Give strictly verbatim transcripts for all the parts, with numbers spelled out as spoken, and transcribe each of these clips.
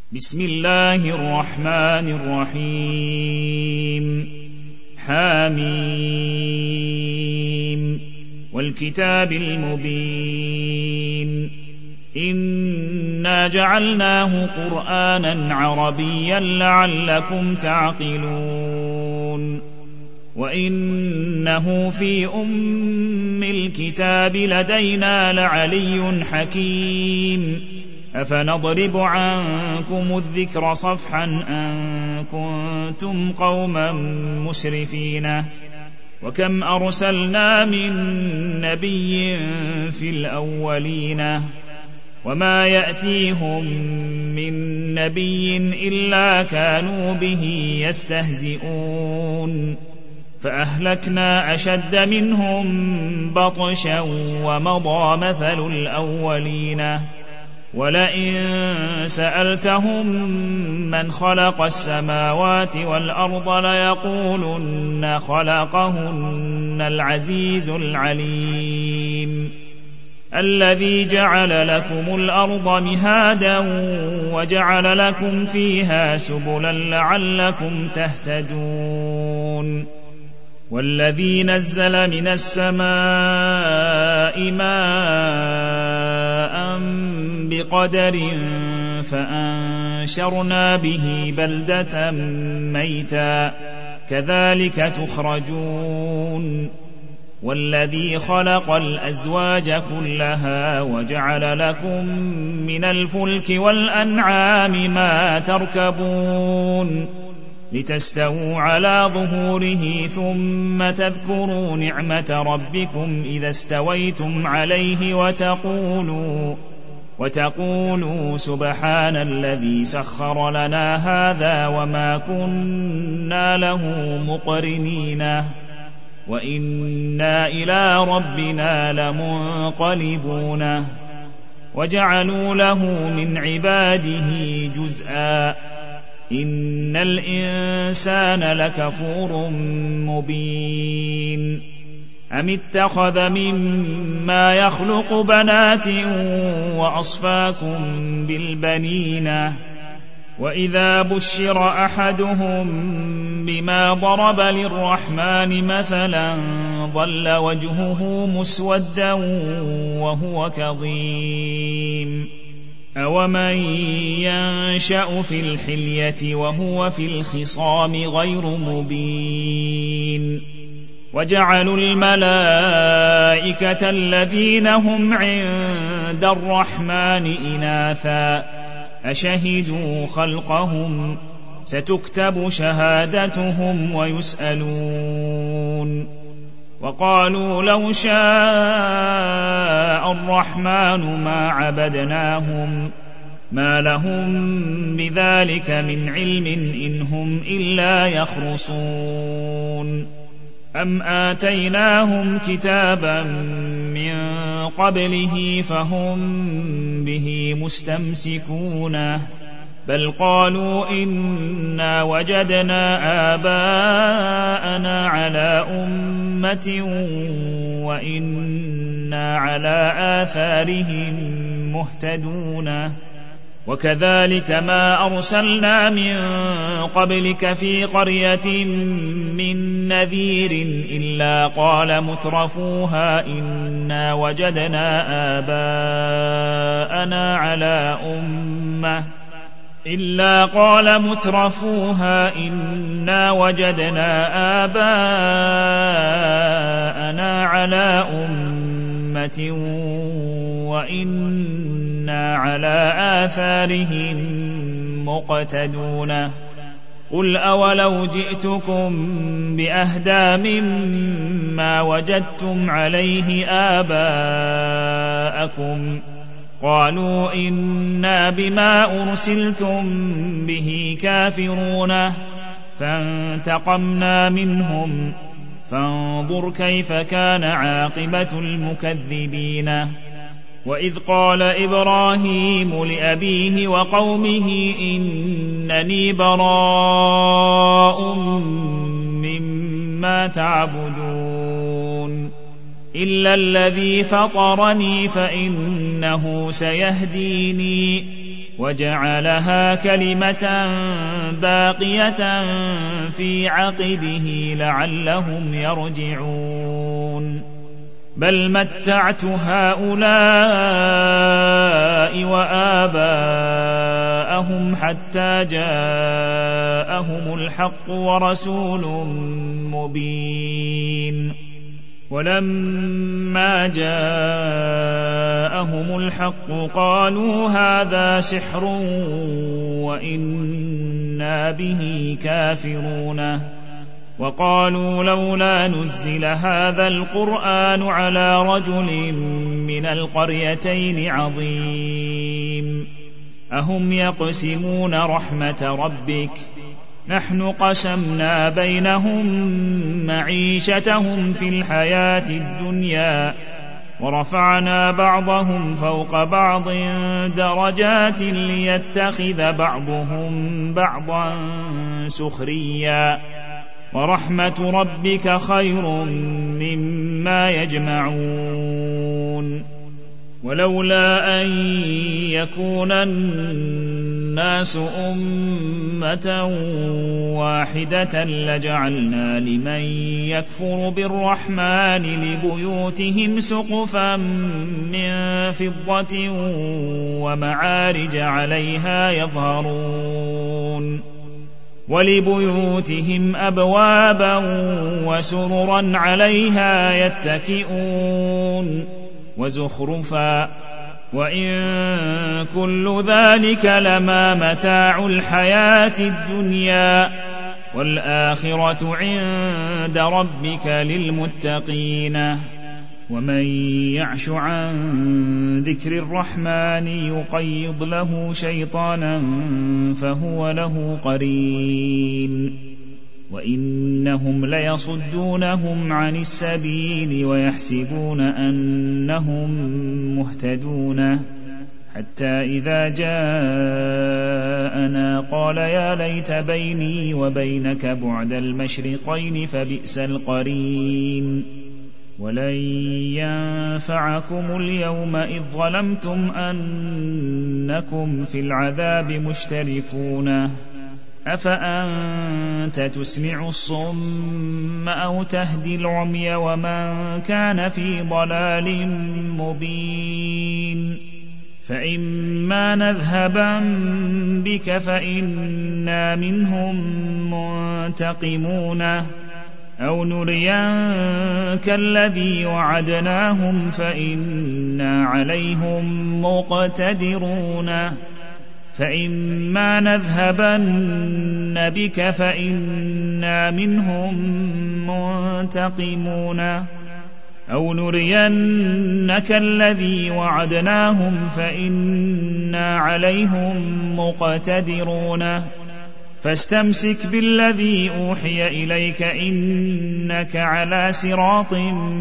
بسم الله الرحمن الرحيم حميم والكتاب المبين إنا جعلناه قرآنا عربيا لعلكم تعقلون وإنه في أم الكتاب لدينا لعلي حكيم أفنضرب عنكم الذكر صفحا أن كنتم قوما مسرفين وكم أرسلنا من نبي في الأولين وما يأتيهم من نبي إلا كانوا به يستهزئون فأهلكنا أشد منهم بطشا ومضى مثل الأولين ولئن سألتهم من خلق السماوات والأرض ليقولن خلقهن العزيز العليم الذي جعل لكم الأرض مهادا وجعل لكم فيها سبلا لعلكم تهتدون والذي نزل من السماء ماء بقدر فأنشرنا به بلدة ميتا كذلك تخرجون والذي خلق الأزواج كلها وجعل لكم من الفلك والأنعام ما تركبون لتستووا على ظهوره ثم تذكروا نعمة ربكم إذا استويتم عليه وتقولوا وتقولوا سبحان الذي سخر لنا هذا وما كنا له مقرنين وإنا إلى ربنا لمنقلبون وجعلوا له من عباده جزءا إن الإنسان لكفور مبين أم اتخذ مما يخلق بنات وأصفاكم بالبنين وإذا بشر أحدهم بما ضرب للرحمن مثلا ظل وجهه مسودا وهو كظيم أومن ينشأ في الحلية وهو في الخصام غير مبين وجعلوا الملائكة الذين هم عند الرحمن إناثا أشهدوا خلقهم ستكتب شهادتهم ويسألون وقالوا لو شاء الرحمن ما عبدناهم ما لهم بذلك من علم إن هم إلا يخرصون أم آتيناهم كتابا من قبله فهم به مستمسكون بل قالوا إنا وجدنا آباءنا على أمة وإنا على آثارهم مهتدون وكذلك ما أرسلنا من قبلك في قرية من نذير إلا قال مترفوها إنا وجدنا آباءنا على أمة إلا قال مترفوها إنا وجدنا آباءنا على أمة وإنا على آثارهم مقتدون قل أولو جئتكم بأهدى مما وجدتم عليه آباءكم قالوا إنا بما أرسلتم به كافرون فانتقمنا منهم فانظر كيف كان عاقبة المكذبين وإذ قال إبراهيم لأبيه وقومه إنني براء مما تعبدون إلا الذي فطرني فإنه سيهديني وجعلها كلمة باقية في عقبه لعلهم يرجعون بل متعت هؤلاء وآباءهم حتى جاءهم الحق ورسول مبين ولما جاءهم الحق قالوا هذا سحر وإنا به كافرون وقالوا لولا نزل هذا القرآن على رجل من القريتين عظيم أهم يقسمون رحمة ربك نحن قسمنا بينهم معيشتهم في الحياة الدنيا ورفعنا بعضهم فوق بعض درجات ليتخذ بعضهم بعضا سخريا ورحمة ربك خير مما يجمعون ولولا أن يكون الناس أمة واحدة لجعلنا لمن يكفر بالرحمن لبيوتهم سقفا من فضة ومعارج عليها يظهرون ولبيوتهم أبوابا وسررا عليها يتكئون وزخرفا وإن كل ذلك لما متاع الحياة الدنيا والآخرة عند ربك للمتقين ومن يعش عن ذكر الرحمن يقيض له شيطانا فهو له قرين وإنهم ليصدونهم عن السبيل ويحسبون أنهم مهتدون حتى إذا جاءنا قال يا ليت بيني وبينك بعد المشرقين فبئس القرين ولن ينفعكم اليوم إذ ظلمتم أنكم في العذاب مشتركون أفأنت تسمع الصم أو تهدي العمي ومن كان في ضلال مبين فإما نذهبن بك فإنا منهم منتقمون أو نرينك الذي وعدناهم فإنا عليهم مقتدرون فإما نذهبن بك فإنا منهم منتقمون أو نرينك الذي وعدناهم فإنا عليهم مقتدرون فاستمسك بالذي أوحي إليك إنك على صراط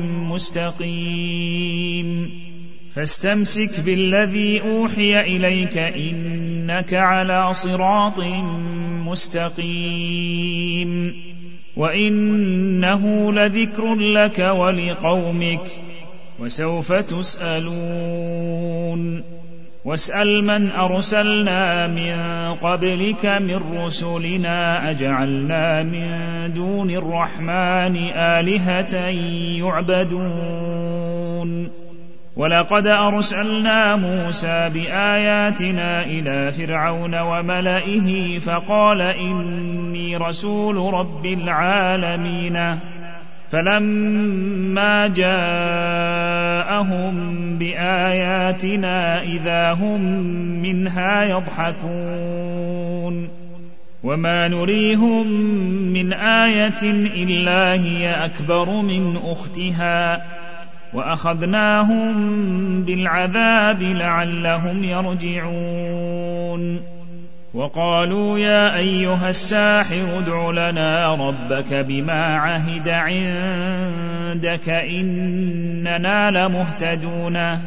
مستقيم فاستمسك بالذي أوحي إليك إنك على صراط مستقيم وإنه لذكر لك ولقومك وسوف تسألون واسأل من أرسلنا من قبلك من رسلنا أجعلنا من دون الرحمن آلهة يعبدون ولقد أرسلنا موسى بآياتنا إلى فرعون وملئه فقال إني رسول رب العالمين فلما جاءهم بآياتنا إذا هم منها يضحكون وما نريهم من آية إلا هي أكبر من أختها وأخذناهم بالعذاب لعلهم يرجعون وقالوا يا أيها الساحر ادع لنا ربك بما عهد عندك إننا لمهتدون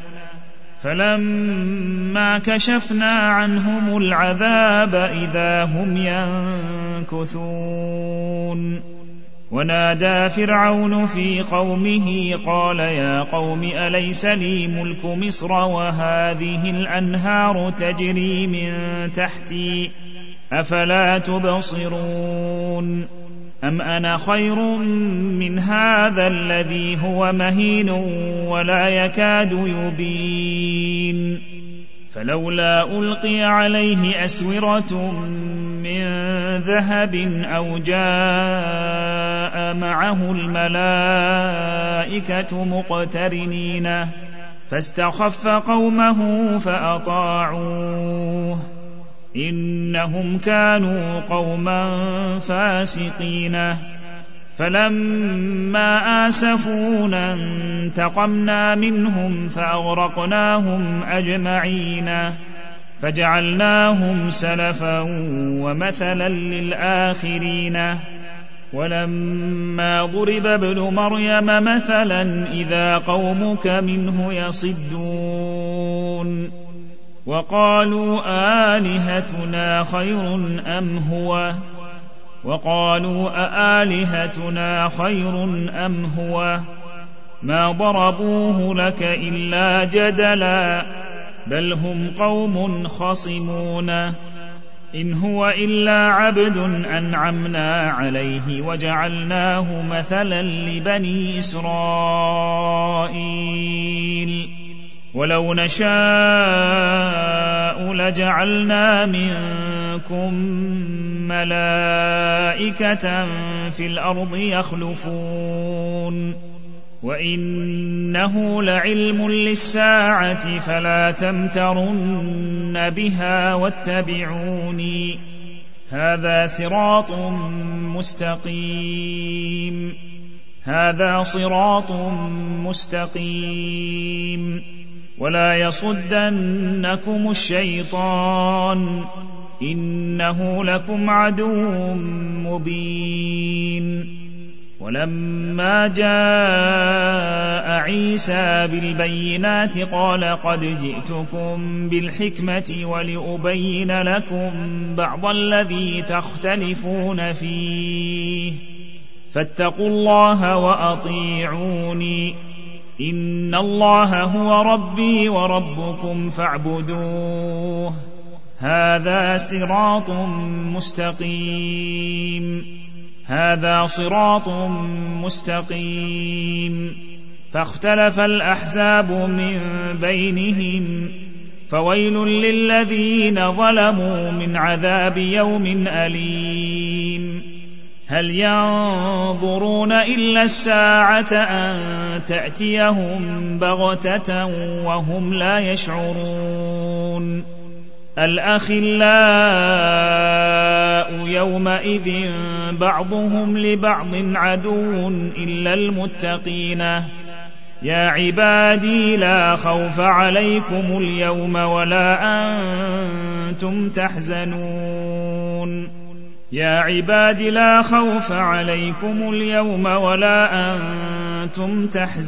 فلما كشفنا عنهم العذاب إذا هم ينكثون ونادى فرعون في قومه قال يا قوم أليس لي ملك مصر وهذه الأنهار تجري من تحتي أفلا تبصرون أم أنا خير من هذا الذي هو مهين ولا يكاد يبين فلولا ألقي عليه أسورة من ذهب أو جاء معه الملائكة مقترنين فاستخف قومه فأطاعوه إنهم كانوا قوما فاسقين فلما آسفونا انتقمنا منهم فأغرقناهم أجمعين فجعلناهم سلفا ومثلا للآخرين ولما ضرب ابن مريم مثلا إذا قومك منه يصدون وقالوا آلهتنا خير أم هو وقالوا أآلهتنا خير أم هو ما ضربوه لك إلا جدلا بل هم قوم خصمون إن هو إلا عبد أنعمنا عليه وجعلناه مثلا لبني إسرائيل ولو نشاء لجعلنا منكم ملائكة في الأرض يخلفون وإنه لعلم للساعة فلا تمترن بها واتبعوني هذا صراط مستقيم هذا صراط مستقيم ولا يصدنكم الشيطان إنه لكم عدو مبين ولما جاء عيسى بالبينات قال قد جئتكم بالحكمة ولأبين لكم بعض الذي تختلفون فيه فاتقوا الله وأطيعوني إن الله هو ربي وربكم فاعبدوه هذا صراط مستقيم هذا صراط مستقيم فاختلف الأحزاب من بينهم فويل للذين ظلموا من عذاب يوم أليم هل ينظرون إلا الساعة أن تأتيهم بغتة وهم لا يشعرون الأخلاء يومئذ بعضهم لبعض عدو إلا المتقين يا عبادي لا خوف عليكم اليوم ولا أنتم تحزنون يا عباد لا خوف عليكم اليوم ولا أنتم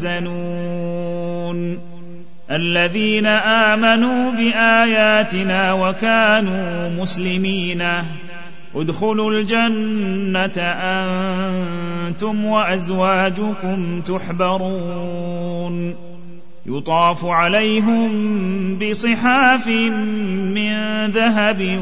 تحزنون الذين آمنوا بآياتنا وكانوا مسلمين ادخلوا الجنة أنتم وأزواجكم تحبرون يطاف عليهم بصحاف من ذهب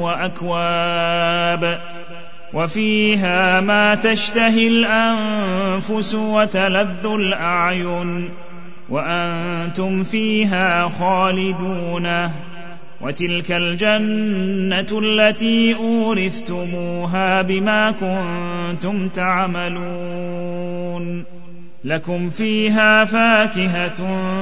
وأكواب وفيها ما تشتهي الأنفس وتلذ الأعين وأنتم فيها خالدون وتلك الجنة التي أورثتموها بما كنتم تعملون لكم فيها فاكهة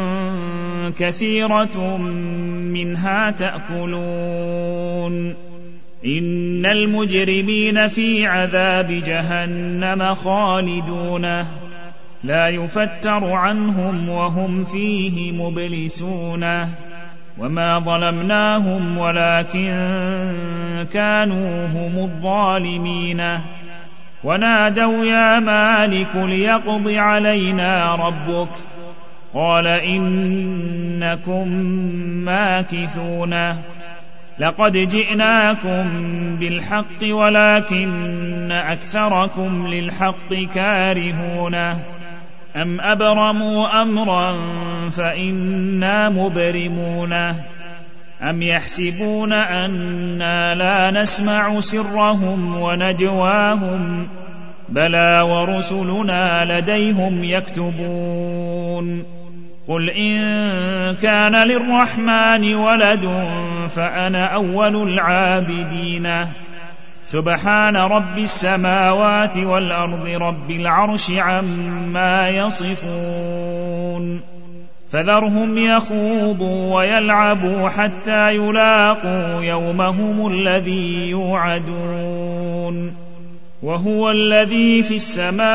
كثيرة منها تأكلون إن المجرمين في عذاب جهنم خالدون لا يفتر عنهم وهم فيه مبلسون وما ظلمناهم ولكن كانوا هم الظالمين ونادوا يا مالك ليقض علينا ربك قال إنكم ماكثون لقد جئناكم بالحق ولكن أكثركم للحق كارهونه أم أبرموا أمرا فإنا مبرمونه أم يحسبون أنا لا نسمع سرهم ونجواهم بلى ورسلنا لديهم يكتبون قل إن كان للرحمن ولد فأنا أول العابدين سبحان رب السماوات والأرض رب العرش عما يصفون فذرهم يخوضوا ويلعبوا حتى يلاقوا يومهم الذي يوعدون وهو الذي في السماء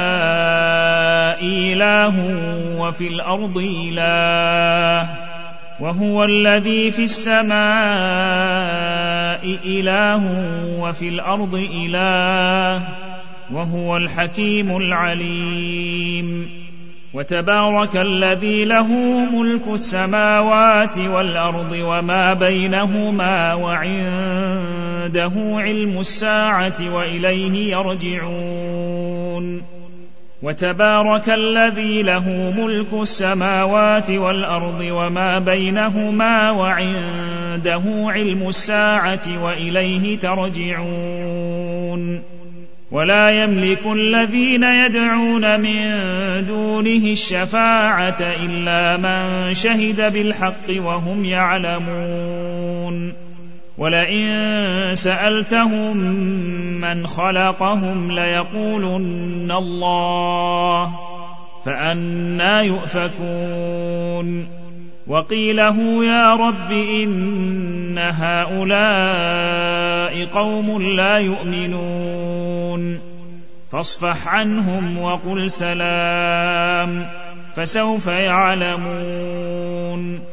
إله وفي الأرض إله وهو الذي في السماء إله وفي الأرض إله وهو الحكيم العليم وتبارك الذي له ملك السماوات والأرض وما بينهما وعنده علم الساعة وإليه يرجعون وتبارك الذي له ملك السماوات والأرض وما بينهما وعنده علم الساعة وإليه ترجعون ولا يملك الذين يدعون من دونه الشفاعة إلا من شهد بالحق وهم يعلمون ولئن سألتهم من خلقهم ليقولن الله فأنى يؤفكون وقيله يا رب إن هؤلاء قوم لا يؤمنون فاصفح عنهم وقل سلام فسوف يعلمون